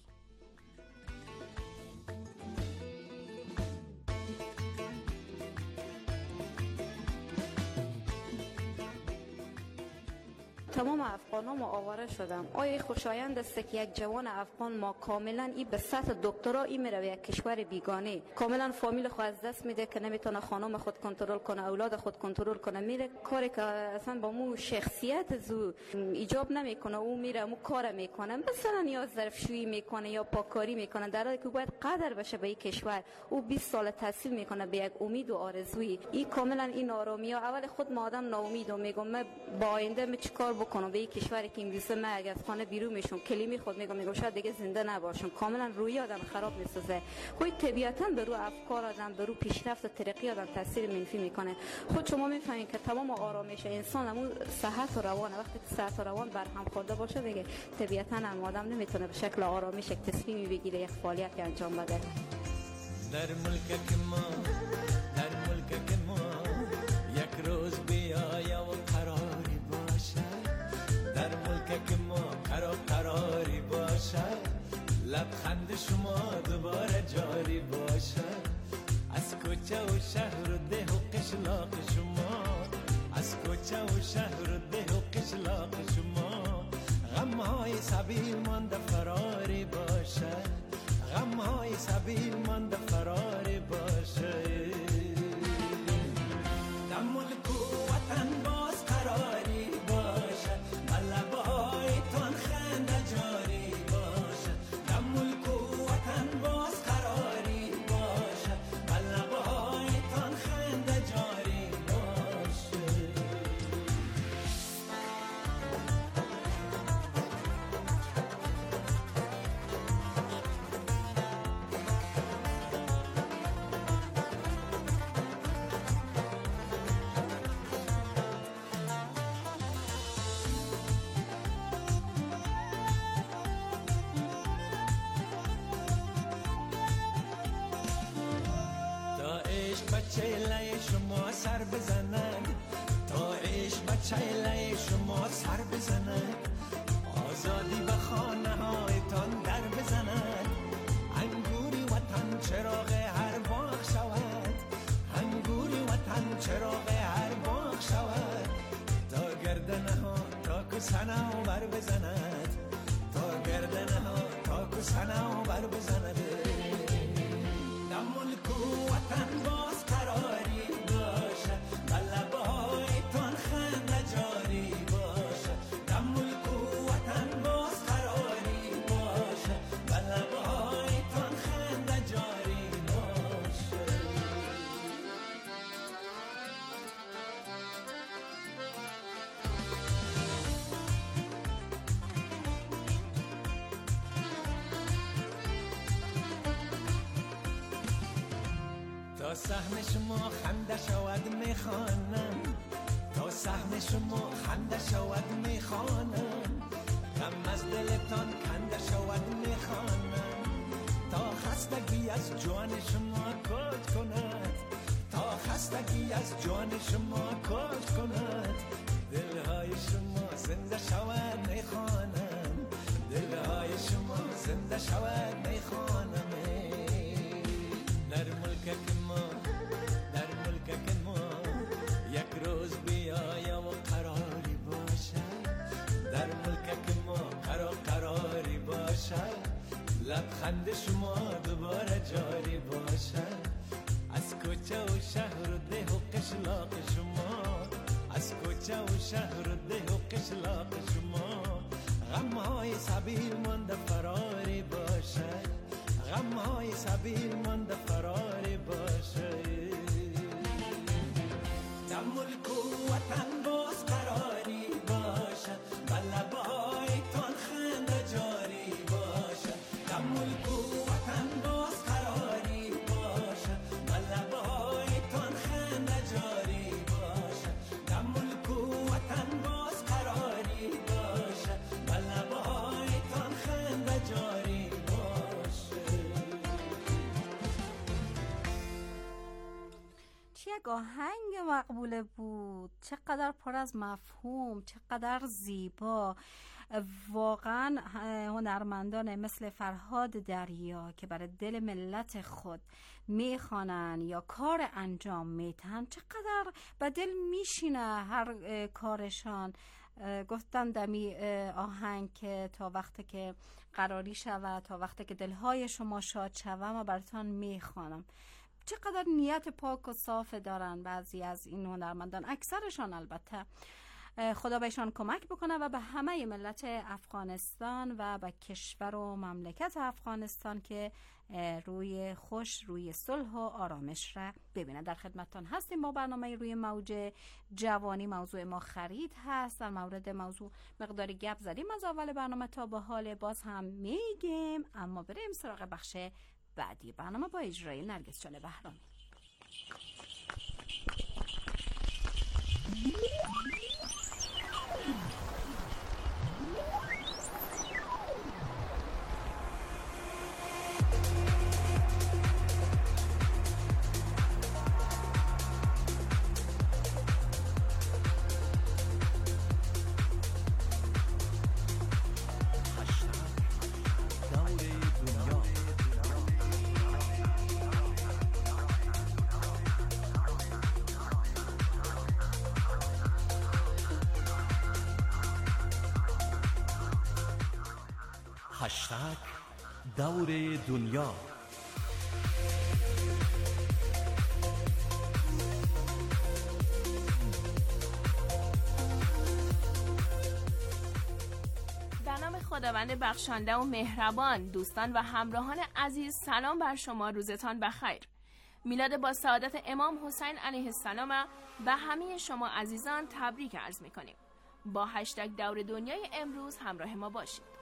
تمام افغان‌ها ما آواره شدم. آیا خوشایند است که یک جوان افغان ما کاملا ای به سطح دکترا ای میره یک کشور بیگانه، کاملا فامیل خود از دست میده که نمیتونه خانم خود کنترل کنه، اولاد خود کنترل کنه، میره کاری که اصلا با مو شخصیت زو ایجاب نمیکنه، او میره مو کار میکنه، مثلا یا ظرفشویی میکنه یا پاکاری میکنه، در حالی که باید قدر بشه به این کشور. او بیست سال تحصیل میکنه به یک امید و آرزویی. این کاملا این آرامی ها اول خود ما آدم ناامید و میگم من با آینده می چیکار بکنم به این کشوری که میرسه، من اگه از خانه بیرون میشم کلیمی خود میگم میگم شاید دیگه زنده نباشم. کاملا روی آدم خراب میسازه. خود طبیعتا به رو افکار آدم، به رو پیشرفت و ترقی آدم تاثیر منفی میکنه. خود شما میفهمین که تمام آرامش انسان همون صحت و روان، وقتی که صحت و روان بر هم خورده باشه دیگه طبیعتا هم آدم نمیتونه به شکل آرامش یک تصمیمی بگیره، یک فعالیتی انجام بده. در ملک ما در ملک ما یک روز بیایا و قراری باشه، در ملک ما قرار قراری باشه، لبخند شما دوباره جاری باشه، از کوچه و شهر و ده و قشلاق شما، از کوچه و شهر و ده و قشلاق شما، غمهای سبیل مانده فراری باشه، غمهای سبیل مانده فراری باشه. در ملک و وطن باز قراری باشه، لبهای تان خنده جاری باشه، در ملک و وطن باز قراری باشه، لبهای تان خنده جاری باشه. چهله شما سر بزنن، تا عشق و چهله شما سر بزنن، آزادی به خانه هایتان در بزنن، انگوری وطن چراغ هر باغ شود، انگوری وطن چراغ هر باغ شود، تا گردنه ها تا کسنه ها بر بزند، تا گردنه ها تا کسنه ها بر بزند. در ملک و وطن باز قراری باشه، لبهای تان خنده جاری باشه، در ملک و وطن باز قراری باشه، لبهای تان خنده جاری باشه. تا سهم شما خنده شود میخوانم، تا سهم شما خنده شود میخوانم، غم از دلتان کنده شود میخوانم، تا خستگی از جان شما کج کند، تا خستگی از جان شما کج کند، دلهای شما زنده شود میخوانم، دلهای شما زنده شود میخوانم. در ملک ما در ملک ما یک روز بیایا و قراری باشه، در ملک ما قرار قراری باشه، لبخند شما دوباره جاری باشه، از کوچه و شهر و ده و قشلاق شما، از کوچه و شهر و ده و قشلاق شما، غمهای سبیل مانده فراری باشه، غمهای سبیل مانده فراری باشه در ملک و وطن باز قراری باشه و لبایتان خنده جاری باشه در ملک و وطن باز قراری باشه و لبایتان خنده جاری باشه در ملک و وطن باز قراری باشه و لبایتان خنده جاری باشه. چه آهنگ مقبول بود، چقدر پر از مفهوم، چقدر زیبا. واقعا هنرمندان مثل فرهاد دریا که برای دل ملت خود میخوانن یا کار انجام میتن چقدر به دل میشینه هر کارشان. گفتن دمی آهنگ که تا وقتی که قراری شود، تا وقتی که دلهای شما شاد شود ما براتان میخوانم. چقدر نیت پاک و صاف دارن بعضی از این هنرمندان، اکثرشان البته. خدا بهشان کمک بکنه و به همه ملت افغانستان و به کشور و مملکت افغانستان که روی خوش، روی صلح و آرامش را ببینه. در خدمتتان هستیم با برنامه روی موج جوانی. موضوع ما خرید هست. در مورد موضوع مقداری گپ زدیم از اول برنامه تا به حال، باز هم میگیم، اما بریم سراغ بخش بعدی برنامه با اجرای نرگس جان بهرامی. هشتگ دور دنیا. به نام خداوند بخشنده و مهربان، دوستان و همراهان عزیز، سلام بر شما، روزتان بخیر. میلاد با سعادت امام حسین علیه السلام به همه شما عزیزان تبریک عرض می‌کنیم. با هشتگ دور دنیای امروز همراه ما باشید.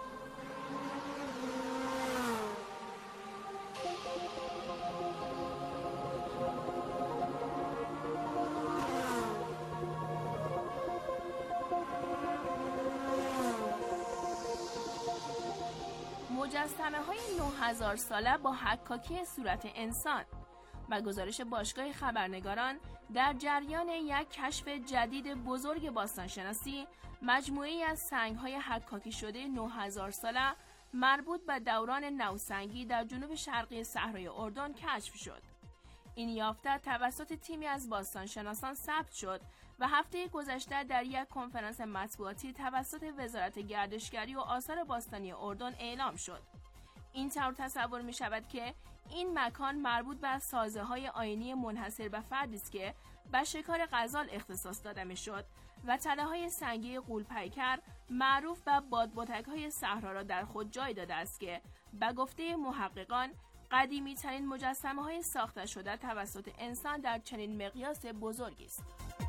مجسمه های نه هزار ساله با حکاکی صورت انسان و گزارش باشگاه خبرنگاران در جریان یک کشف جدید بزرگ باستانشناسی، مجموعه‌ای از سنگ‌های حکاکی شده نه هزار ساله مربوط به دوران نوسنگی در جنوب شرقی صحرای اردن کشف شد. این یافته توسط تیمی از باستانشناسان ثبت شد و هفته گذشته در یک کنفرانس مطبوعاتی توسط وزارت گردشگری و آثار باستانی اردن اعلام شد. این طور تصور می شود که این مکان مربوط به سازه های آیینی منحصر به فردی است که به شکار غزال اختصاص داده می شد و تله های سنگی غول‌پیکر معروف به بادبتک های صحرا را در خود جای داده است که به گفته محققان قدیمی ترین مجسمه های ساخته شده توسط انسان در چنین مقیاس بزرگی است.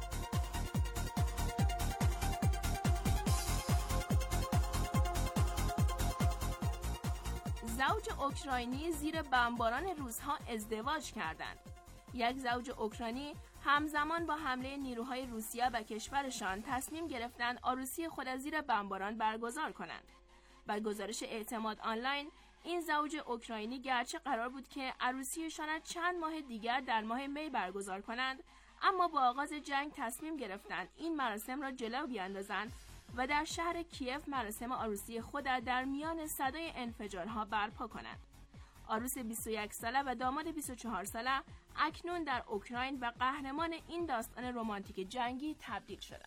زوج اوکراینی زیر بمباران روس‌ها ازدواج کردند. یک زوج اوکراینی همزمان با حمله نیروهای روسیه به کشورشان تصمیم گرفتند عروسی خود از زیر بمباران برگزار کنند. با گزارش اعتماد آنلاین، این زوج اوکراینی گرچه قرار بود که عروسیشان چند ماه دیگر در ماه می برگزار کنند، اما با آغاز جنگ تصمیم گرفتند این مراسم را جلو بیاندازند و در شهر کیف مراسم عروسی خود در میان صدای انفجارها برپا کنند. عروس بیست و یک ساله و داماد بیست و چهار ساله اکنون در اوکراین و قهرمان این داستان رمانتیک جنگی تبدیل شدند.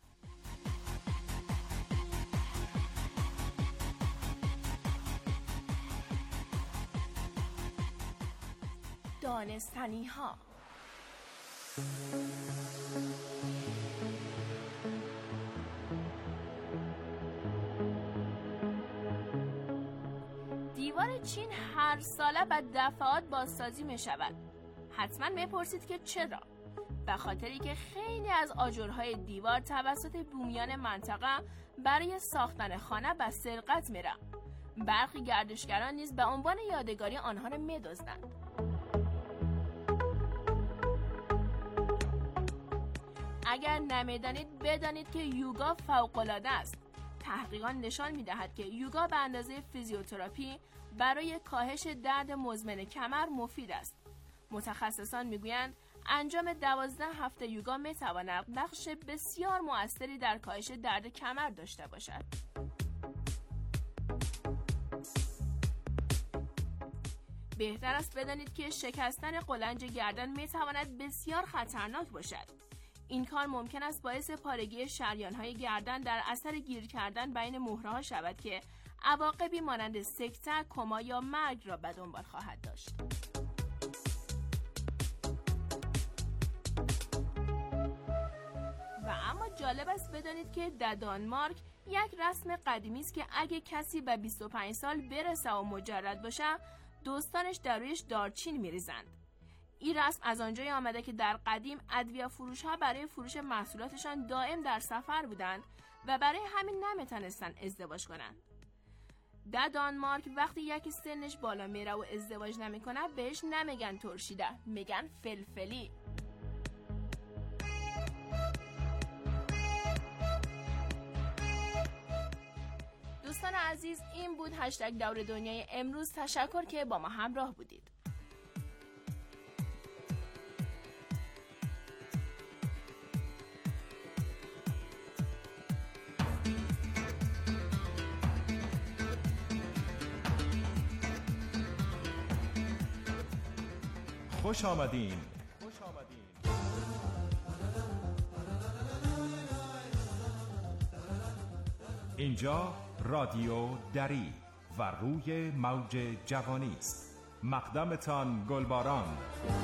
دانستنی ها. دیوار چین هر ساله به دفعات بازسازی می شود. حتما می پرسید که چرا؟ به خاطری که خیلی از آجرهای دیوار توسط بومیان منطقه برای ساختن خانه به سرقت می رن. برخی گردشگران نیز به عنوان یادگاری آنها را می دزدند. اگر نمیدانید بدانید که یوگا فوق‌العاده است. تحقیقات نشان می‌دهد که یوگا به اندازه فیزیوتراپی برای کاهش درد مزمن کمر مفید است. متخصصان میگویند انجام دوازده هفته یوگا میتواند نقش بسیار مؤثری در کاهش درد کمر داشته باشد. بهتر است بدانید که شکستن قلنج گردن میتواند بسیار خطرناک باشد. این کار ممکن است باعث پارگی شریان‌های گردن در اثر گیر کردن بین مهره‌ها شود که عواقبی مانند سکته، کما یا مرگ را به دنبال خواهد داشت. و اما جالب است بدانید که در دانمارک یک رسم قدیمی است که اگه کسی به بیست و پنج سال برسه و مجرد باشه، دوستانش در رویش دارچین می‌ریزند. این رسم از آنجایی آمده که در قدیم ادویه فروش‌ها برای فروش محصولاتشان دائم در سفر بودند و برای همین نمیتونستن ازدواج کنند. در دانمارک وقتی یکی سنش بالا میره و ازدواج نمیکنه بهش نمیگن ترشیده، میگن فلفلی. دوستان عزیز، این بود هشتگ دور دنیای امروز. تشکر که با ما همراه بودید. خوش آمدین. اینجا رادیو دری و روی موج جوانی است. مقدمتان گلباران.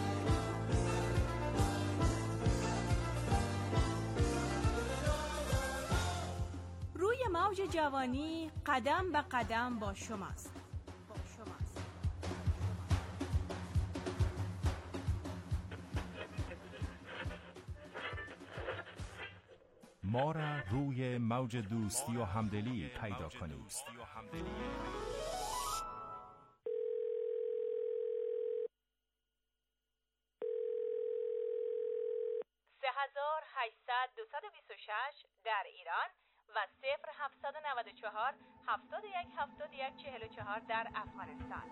روی موج جوانی قدم به قدم با شماست. ما را روی موج دوستی و همدلی پیدا کنید. سه هزار و هشتصد دویست و بیست و شش در ایران و صفر هفتصد و نود و چهار هفتاد و یک هفتاد و یک چهل و چهار در افغانستان.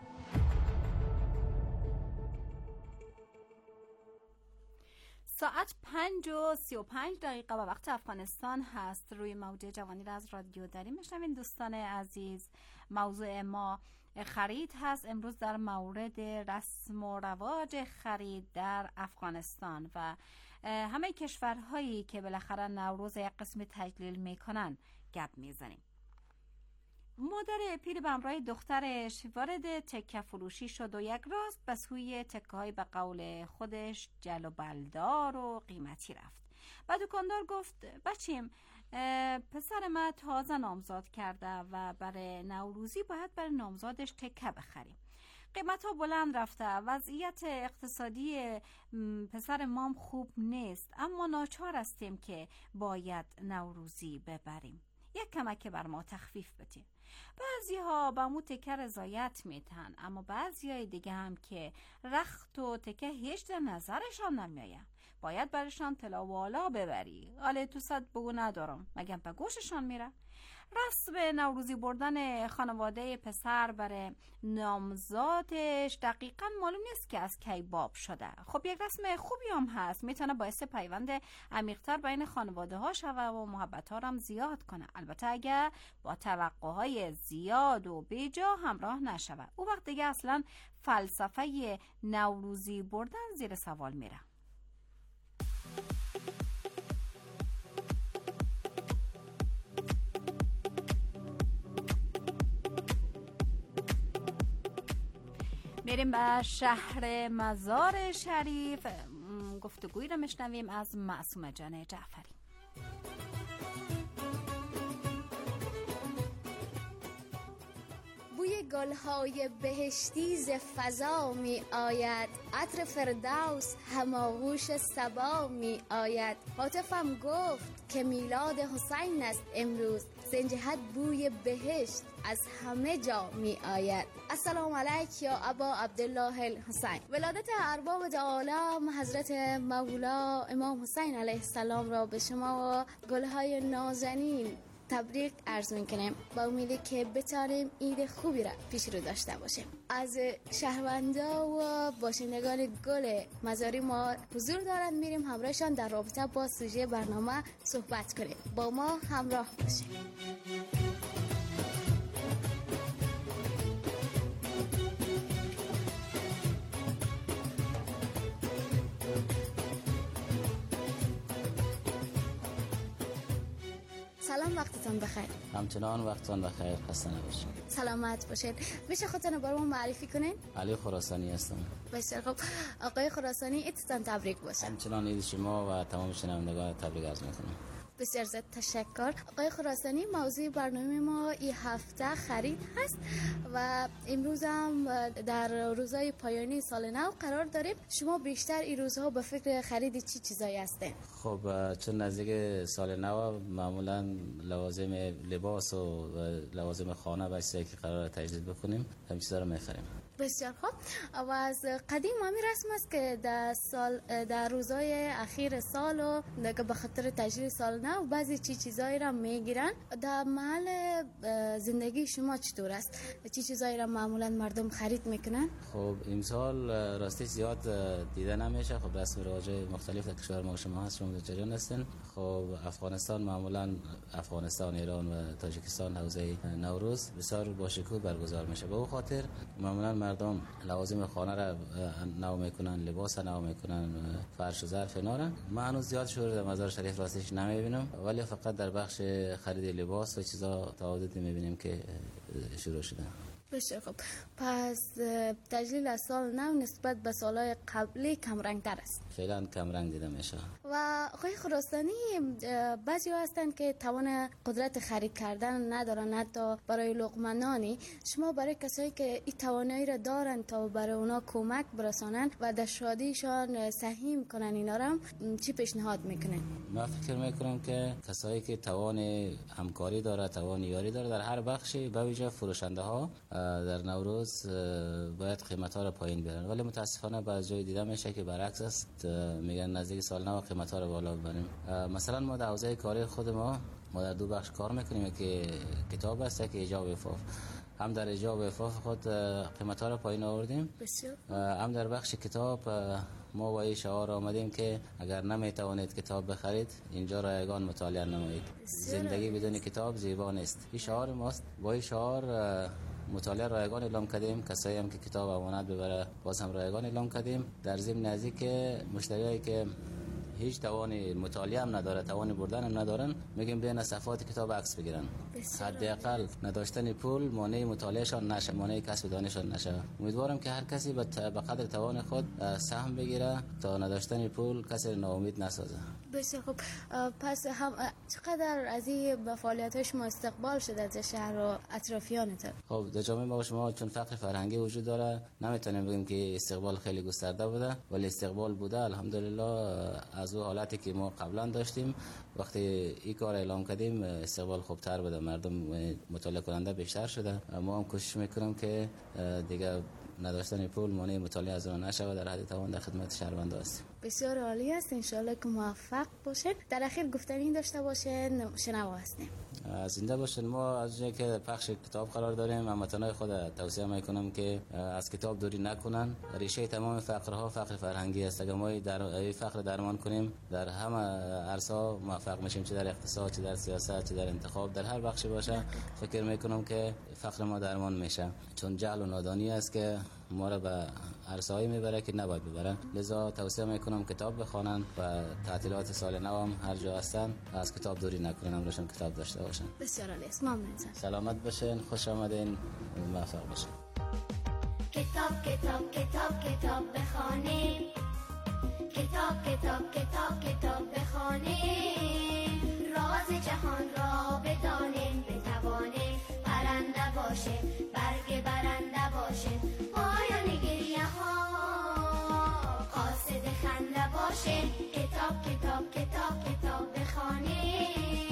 ساعت پنج و سی و پنج دقیقه و وقت افغانستان هست. روی موج جوانی را از رادیو دری میشنوین. دوستان عزیز، موضوع ما خرید هست امروز در مورد رسم و رواج خرید در افغانستان و همه کشورهایی که بالاخره نوروز یک قسم تجلیل میکنن گپ میزنیم. مادر پیر به همراه دخترش وارد تکه فروشی شد و یک راست به سوی تکه‌های به قول خودش جل و بلدار و قیمتی رفت. و دکاندار گفت بچیم، پسر من تازه نامزاد کرده و برای نوروزی باید برای نامزادش تکه بخریم. قیمت ها بلند رفته، وضعیت اقتصادی پسر مام خوب نیست، اما ناچار هستیم که باید نوروزی ببریم. یک کمک بر ما تخفیف بدین. بعضی ها با مو تکه رضایت میتن، اما بعضی های دیگه هم که رخت و تکه هیچ در نظرشان نمیاید. باید برشان طلا و والا ببری. آله تو صد بگو ندارم، مگه به گوششان میره؟ رسم نوروزی بردن خانواده پسر برای نامزادش دقیقاً معلوم نیست که از کی باب شده. خب یک رسم خوبی هم هست، میتونه باعث پیوند عمیق‌تر بین خانواده ها شوه و محبت ها هم زیاد کنه، البته اگه با توقع های زیاد و بیجا همراه نشوه. او وقت دیگه اصلا فلسفه نوروزی بردن زیر سوال میره. میریم به شهر مزار شریف، گفتگویی رو میشنویم از معصومه جان جعفری. بوی گلهای بهشتی ز فضا می آید، عطر فردوس هماغوش صبا می آید. هاتفم گفت که میلاد حسین است امروز، زنجهت بوی بهشت از همه جا می آید. السلام علیک یا ابا عبدالله الحسین. ولادت ارباب عالم حضرت مولا امام حسین علیه السلام را به شما و گلهای نازنین تبریک عرض میکنیم، با امیدی که بتانیم عید خوبی را پیش رو داشته باشیم. از شهروندا و باشندگان گل مزاری ما حضور دارند، میریم همراهشان در رابطه با سوژه برنامه صحبت کنیم. با ما همراه باشید. سلام، وقتتان بخیر. همچنان وقتتان بخیر، خسته نباشید. سلامت باشید. میشه خودتون برام معرفی کنین؟ علی خراسانی هستم. بسیار خوب. آقای خراسانی، عیدتان تبریک باشه. همچنان عید شما و تمام شنوندگان تبریک عرض میکنم. بسیار زیاد تشکر. آقای خراسانی، موضوع برنامه ما این هفته خرید هست و امروز هم در روزهای پایانی سال نو قرار داریم. شما بیشتر این روزها به فکر خرید چی چیزایی هستین؟ خب چون نزدیک سال نو معمولا لوازم لباس و لوازم خانه و چیزایی که قرار تجدید بکنیم همین چیزا رو می‌خریم. بسیار خوب. و از قدیم همین رسم است که در سال در روزهای اخیر سال و که به خاطر تجدید سال نو بعضی چی چیزایی را میگیرن. در محل زندگی شما چطور است؟ چی چیزایی را معمولا مردم خرید میکنن؟ خب امسال راستی زیاد دیده نمیشه. خب رسم و رواج مختلف در کشور ما شما هست، شما در جریان هستین. خب افغانستان معمولا افغانستان، ایران و تاجیکستان حوزه نوروز بسیار با شکوه برگزار میشه. به اون خاطر معمولا مردم لوازم خانه را نو میکنن، لباس نو میکنن، فرش و ظرف اینا را. من هنوز زیاد شور در مزار شریف راستش نمیبینم، ولی فقط در بخش خرید لباس و چیزا تعهدی میبینیم که شروع شده. بسیار خوب. پس تجلیل از سال نو نسبت به سالهای قبلی کم رنگ تر است. فعلا کم رنگ دیده میشه. و آقای خراسانی، بعضی هستند که توان قدرت خرید کردن ندارن، حتی برای لقمه. شما برای کسایی که این توانایی را دارن تا برای اونا کمک برسانن و در شادیشان سهیم کنن، اینا را چی پیشنهاد میکنن؟ من فکر میکنم که کسایی که توان همکاری داره، توان یاری داره در هر بخشی، به ویژه فروشنده ها در نوروز باید قیمت ها رو پایین بیارن، ولی متاسفانه بعضی جای دیده میشه که برعکس است، میگن نزدیک سال نو قیمت ها رو بالا ببریم. مثلا ما در حوزه کاری خود ما ما در دو بخش کار میکنیم، که کتاب است که ایجاب و عفاف. هم در ایجاب و عفاف خود قیمت ها رو پایین آوردیم، هم در بخش کتاب ما با این شعار آمدیم که اگر نمیتوانید کتاب بخرید اینجا رایگان مطالعه نمایید، زندگی بدون کتاب زیبا نیست. این شعار ماست. با این شعار مطالعه رایگان اعلام کردیم. کسایی هم که کتاب امانت ببره باز هم رایگان اعلام کردیم. در ضمن نزدیک مشتریایی که هیچ توان مطالعه هم نداره، توان بردن هم ندارن، میگیم بیان صفحات کتاب عکس بگیرن. حداقل نداشتن پول مانع مطالعهشان نشه، مانع کسب دانششان نشه. امیدوارم که هر کسی به قدر توان خود سهم بگیره تا نداشتن پول کسی ناامید نسازه. بسیار خوب. پس هم چقدر از این فعالیت‌های شما استقبال شده در شهر و اطرافیانتون؟ خب در جامعه ما شما چون فقر فرهنگی وجود داره نمیتونیم بگیم که استقبال خیلی گسترده بوده، ولی استقبال بوده الحمدلله. از اون حالتی که ما قبلا داشتیم وقتی این کار اعلام کردیم استقبال خوبتر بوده، مردم مطالعه کننده بیشتر شده. ما هم کوشش میکنیم که دیگه نداشتن پول مانع مطالعه از اون نشه و در حد توان در خدمت شهروندا هستیم. بسیار عالی است. انشالله که موفق باشید. در اخیر گفتنی داشته باشین، شنوا هستیم. زنده باشین. ما از جایی که پخش کتاب قرار داریم هموطنان خود توصیه میکنم که از کتاب دوری نکنن. ریشه تمام فقرها فقر فرهنگی است. اگر ما در این فقر درمان کنیم در همه عرصه موفق میشیم، چه در اقتصاد، چه در سیاست، چه در انتخاب، در هر بخشی باشه. فکر میکنم که فقر ما درمان میشه، چون جهل و نادانی است که ما را به عرصه‌ای میبره که نباید ببره. لذا توصیه میکنم کتاب بخوانن و تعطیلات سال نو هم هر جا هستن از کتاب دوری نکنن، همراهشون کتاب داشته باشن. بسیار عالی است. ممنون. سلامت باشین، خوش آمدین، موفق باشین. کتاب کتاب کتاب کتاب بخوانیم، کتاب کتاب کتاب کتاب بخوانیم، راز جهان را بدانیم، بتوانیم پرنده باشیم، برگ بر باشه کتاب کتاب کتاب کتاب بخونه.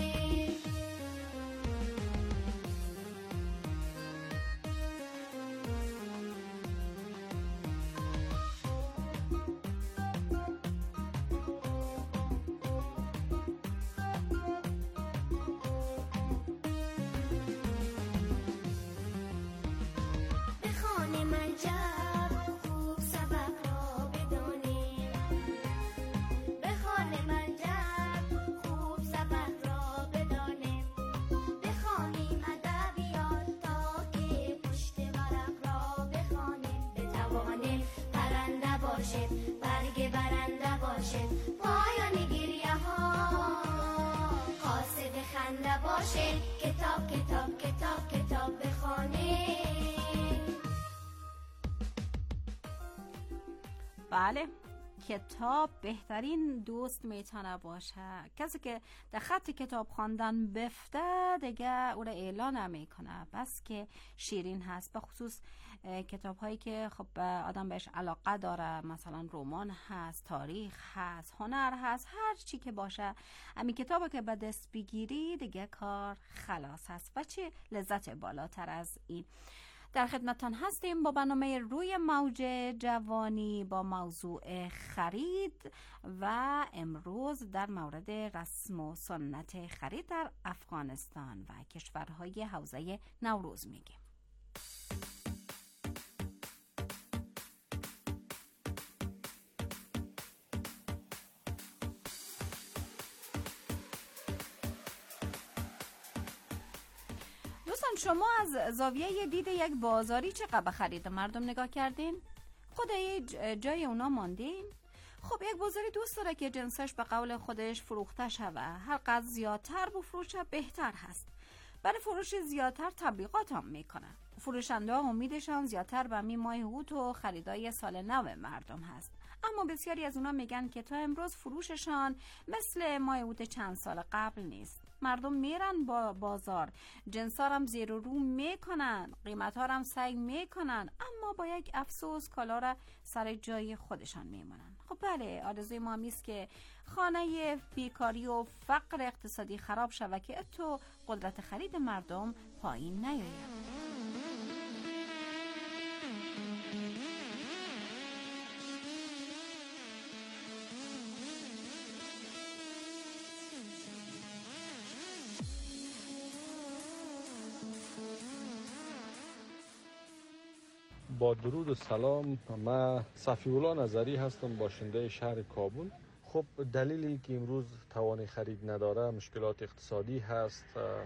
برگ برنده باشه پایان گریه ها قاصد خنده باشه کتاب کتاب کتاب کتاب بخونه. بله، کتاب بهترین دوست میتونه باشه. کسی که در خط کتاب خواندن بفته دیگه او را اعلان نمیکنه، بس که شیرین هست. به خصوص کتاب هایی که خب آدم بهش علاقه داره، مثلا رمان هست، تاریخ هست، هنر هست، هر چی که باشه، امی کتاب که به دست بگیری دیگه کار خلاص هست. و چه لذت بالاتر از این. در خدمتتان هستیم با برنامه روی موج جوانی با موضوع خرید و امروز در مورد رسم و سنت خرید در افغانستان و کشورهای حوزه نوروز میگیم. شما از زاویه دید یک بازاری چقدر به خرید مردم نگاه کردین؟ خود جای اونا ماندین؟ خب یک بازاری دوست داره که جنسش به قول خودش فروخته شوه، هر قدر زیادتر بفروشه بهتر هست. برای فروش زیادتر تبلیغات هم میکنه. فروشنده ها امیدشان زیادتر به می ماه هوت و خریدای سال نو مردم هست. اما بسیاری از اونا میگن که تا امروز فروششان مثل ماه هوت چند سال قبل نیست. مردم میرن با بازار، جنسا هم زیر و رو میکنن، قیمت ها هم سعی میکنن، اما با یک افسوس کالا را سر جای خودشان میمونن. خب بله، آرزوی ما میست که خانه بیکاری و فقر اقتصادی خراب شود که تو قدرت خرید مردم پایین نیاید. با درود و سلام، من صفی‌الله نظری هستم، باشنده شهر کابل. خب دلیلی که امروز توان خرید نداره مشکلات اقتصادی هست،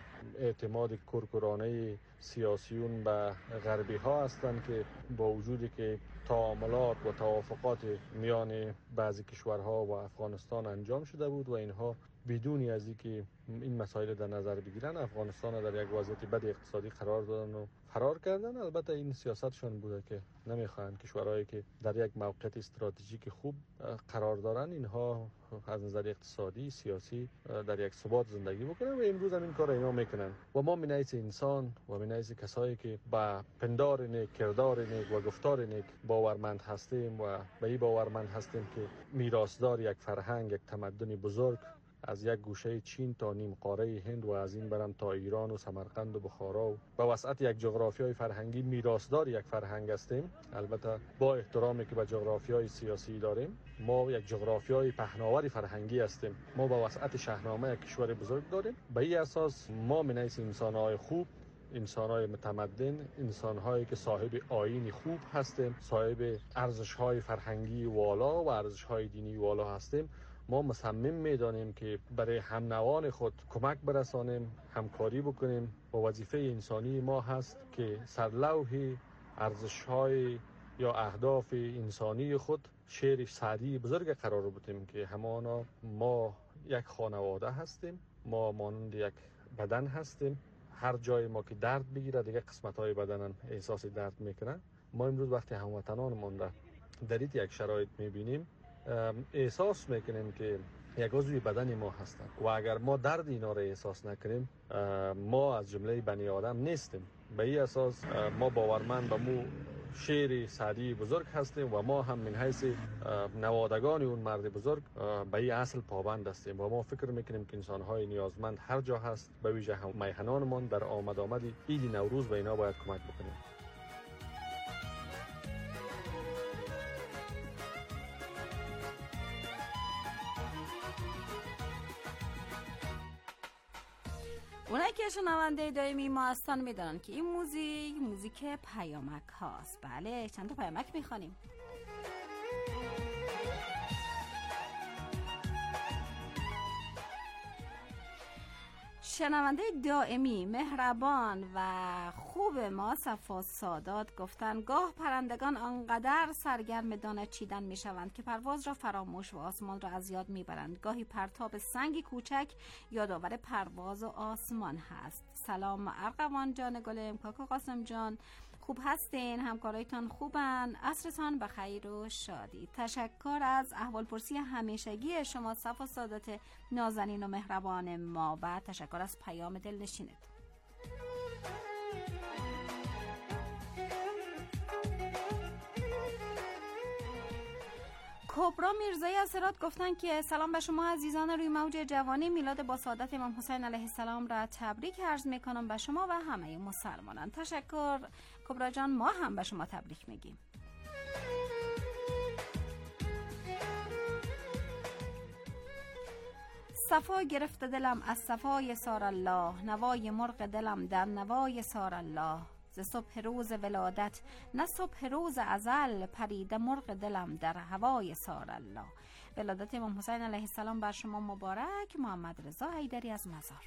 اعتماد کرکرانه سیاسیون به غربی ها هستند که با وجودی که تعاملات و توافقات میان بعضی کشورها و افغانستان انجام شده بود و اینها بدون از اینکه این مسائل در نظر بگیرن افغانستان در یک وضعیت بد اقتصادی قرار دادن و فرار کردن. البته این سیاستشون بوده که نمیخواهند کشورهایی که در یک موقعیت استراتژیک خوب قرار دارن اینها از نظر اقتصادی سیاسی در یک ثبات زندگی بکنن و امروز هم این کار اینا میکنن و ما من حیث انسان و من حیث کسایی که با پندار نیک، کردار نیک و گفتار نیک باورمند هستیم و به این باورمند هستیم که میراثدار یک فرهنگ، یک تمدن بزرگ از یک گوشه چین تا نیم قاره هند و از این برم تا ایران و سمرقند و بخارا و به وسعت یک جغرافیای فرهنگی میراثدار یک فرهنگ هستیم. البته با احترامی که به جغرافیای سیاسی داریم، ما یک جغرافیای پهناور فرهنگی هستیم. ما به وسعت شاهنامه یک کشور بزرگ داریم. به این اساس ما من حیث انسان‌های خوب، انسان‌های متمدن، انسان‌هایی که صاحب آیین خوب هستیم، صاحب ارزش‌های فرهنگی والا و ارزش‌های دینی والا هستیم، ما مصمم میدانیم که برای هم نوان خود کمک برسانیم، همکاری بکنیم و وظیفه انسانی ما هست که سرلوح ارزش‌های یا اهداف انسانی خود شعر سعدی بزرگ قرار بدیم که همانا ما یک خانواده هستیم، ما مانند یک بدن هستیم. هر جای ما که درد بگیره دیگه قسمت‌های بدنن احساس درد میکنن. ما امروز وقتی هموطنانمون را در این یک شرایط میبینیم احساس میکنیم که یک عضوی بدن ما هستند و اگر ما درد اینا را احساس نکنیم ما از جمله بنی آدم نیستیم. به این اساس ما باورمند به مو شعر سعدی بزرگ هستیم و ما هم من حیث نوادگان اون مرد بزرگ به این اصل پابند هستیم و ما فکر میکنیم که انسان‌های نیازمند هر جا هست، به ویژه میهنانمان در آمد آمد عید نوروز به اینا باید کمک بکنیم. اونایی که شنونده دائمی ما هستن میدونن که این موزیک موزیک پیامک هاست. بله، چند تا پیامک میخوانیم. شنونده دائمی مهربان و خوب ما صفا سادات گفتن گاه پرندگان آنقدر سرگرم دانه چیدن میشوند که پرواز را فراموش و آسمان را از یاد میبرند. گاهی پرتاب سنگی کوچک یادآور پرواز و آسمان هست. سلام ارغوان جان گلم، کاکا قاسم جان، خوب هستین؟ همکارایتان خوبن؟ عصرتان بخیر و شادی. تشکر از احوالپرسی همیشگی شما صفا سادات نازنین و مهربان ما و تشکر از پیام دلنشینت. کبرا میرزایی از هرات گفتن که سلام به شما عزیزان روی موج جوانی، میلاد با سعادت امام حسین علیه السلام را تبریک عرض میکنم به شما و همه مسلمانان. تشکر کبرا جان، ما هم به شما تبریک میگیم. صفا گرفته دلم از صفای سار الله، نوای مرغ دلم در نوای سار الله. ز صبح روز ولادت نه صبح روز ازل، پریده مرغ دلم در هوای سار الله. ولادت امام حسین علیه السلام بر شما مبارک. محمد رضا حیدری از مزار.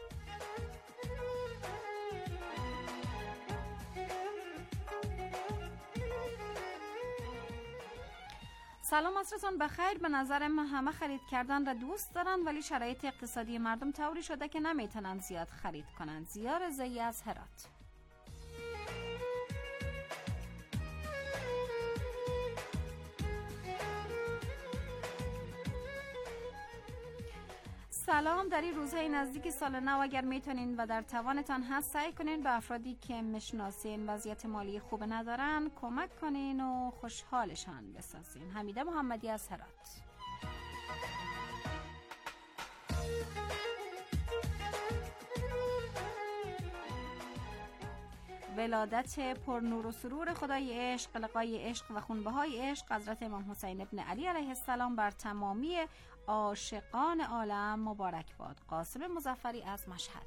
سلام عصرتان بخیر. به نظر من همه خرید کردن را دوست دارن ولی شرایط اقتصادی مردم طوری شده که نمیتونن زیاد خرید کنن. زیار زی از هرات. سلام، در این روزهای نزدیک سال نو اگر میتونین و در توانتان هست سعی کنین به افرادی که میشناسین وضعیت مالی خوب ندارن کمک کنین و خوشحالشان بسازین. حمیده محمدی از هرات. ولادت پر نور و سرور خدای عشق، لقای عشق و خونبهای عشق حضرت امام حسین ابن علی علیه السلام بر تمامی عاشقان عالم مبارک باد. قاسم مظفری از مشهد.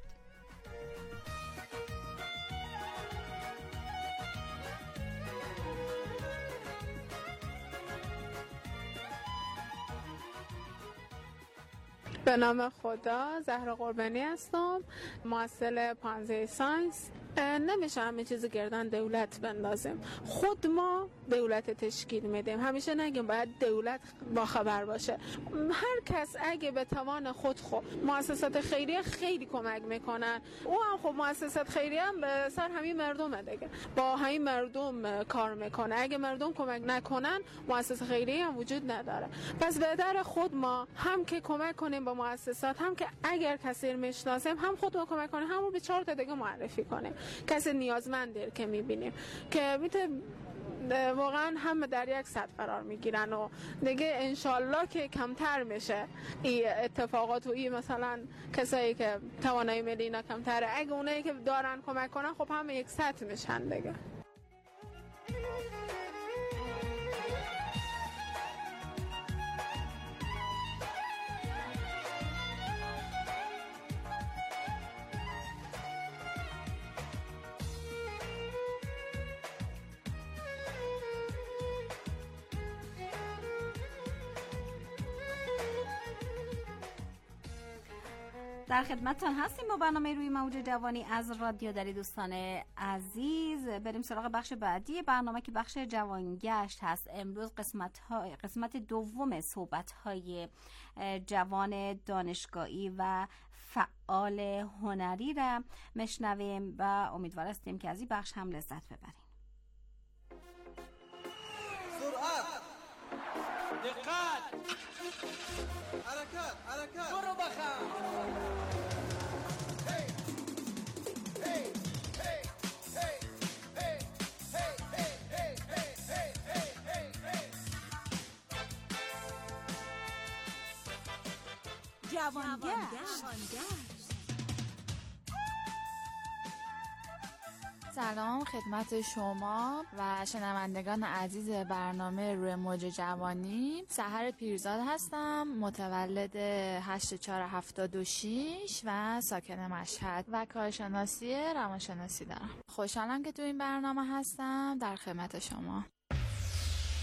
به نام خدا، زهرا قربانی هستم، محصل پانزه ساینس. نمیشه همه چیز گردن دولت بندازیم. خود ما دولت تشکیل میدیم. همیشه نگیم باید دولت با خبر باشه. هر کس اگه به توان خود خود مؤسسات خیریه خیلی کمک میکنن. او هم خب مؤسسات خیریه هم به سر همین مردم دیگه، با همین مردم کار میکنه. اگه مردم کمک نکنن مؤسسه خیریه هم وجود نداره. پس بهتر خود ما هم که کمک کنیم با مؤسسات، هم که اگر کسی میشناسیم هم خود ما کمک کنیم، همون به چهار تا دیگه معرفی کنیم. کسی نیازمنده که میبینیم که میتونه واقعا هم در یک سطح قرار میگیرن و دیگه انشالله که کمتر میشه این اتفاقات و این مثلا کسایی که توانایی ملی اینا کمتره. اگه اونایی که دارن کمک کنن خب همه یک سطح میشن دیگه. در خدمتتان هستیم با برنامه روی موج جوانی از رادیو دری. دوستان عزیز، بریم سراغ بخش بعدی برنامه که بخش جوانگشت هست. امروز قسمت های قسمت دوم صحبت های جوان دانشگاهی و فعال هنری را میشنویم و امیدوار هستیم که از این بخش هم لذت ببریم. سرعت، دقت، حرکت، حرکت، برو بخم. جوانگشت. سلام خدمت شما و شنوندگان عزیز برنامه روی موج جوانی. سحر پیرزاد هستم، متولد هشت چهار هفتاد و شش و ساکن مشهد و کارشناسی روانشناسی دارم. خوشحالم که تو این برنامه هستم در خدمت شما.